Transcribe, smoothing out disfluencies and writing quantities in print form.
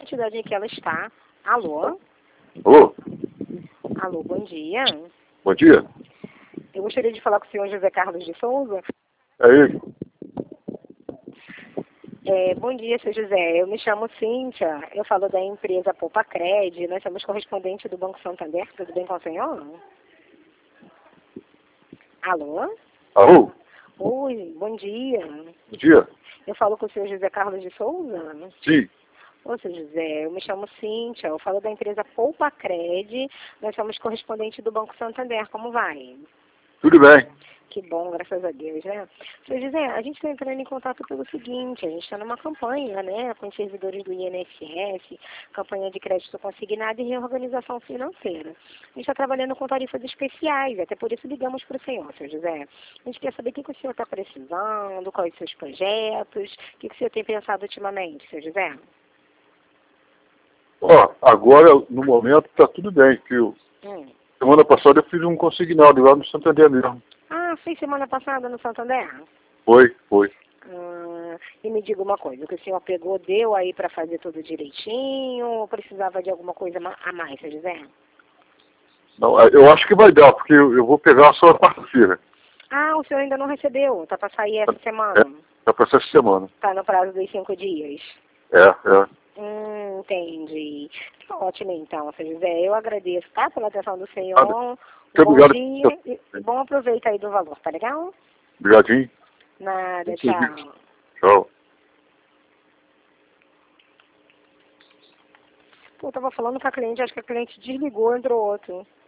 quantidade em que ela está. Alô? Alô? Alô, bom dia. Bom dia. Eu gostaria de falar com o senhor José Carlos de Souza. É ele? Bom dia, senhor José. Eu me chamo Cíntia. Eu falo da empresa Poupa Cred. Nós somos correspondente do Banco Santander. Tudo bem com o senhor? Alô? Alô? Oi, bom dia. Bom dia. Eu falo com o senhor José Carlos de Souza. Sim. Ô, senhor José, eu me chamo Cíntia. Eu falo da empresa Poupa Cred. Nós somos correspondente do Banco Santander. Como vai? Tudo bem. Que bom, graças a Deus, né? Senhor José, a gente está entrando em contato pelo seguinte, a gente está numa campanha, né, com os servidores do INSS, campanha de crédito consignado e reorganização financeira. A gente está trabalhando com tarifas especiais, até por isso ligamos para o senhor José. A gente quer saber o que o senhor está precisando, quais os seus projetos, o que o senhor tem pensado ultimamente, senhor José? Ó, agora, no momento, tá tudo bem, que semana passada eu fiz um consignado lá no Santander mesmo. Ah, fez semana passada no Santander? Foi. E me diga uma coisa, o que o senhor pegou, deu aí para fazer tudo direitinho ou precisava de alguma coisa a mais, senhor José? Não, eu acho que vai dar, porque eu vou pegar só a quarta-feira. Ah, o senhor ainda não recebeu, tá para sair essa semana? Tá pra essa semana. Tá no prazo dos 5 dias? É. Entendi. Ótimo então, senhor José, eu agradeço, tá, pela atenção do senhor. Muito Bom obrigado. dia e bom aproveito aí do valor, tá legal? Obrigadinho. Nada, tchau. Tchau. Pô, eu tava falando com a cliente, acho que a cliente desligou, entrou outro.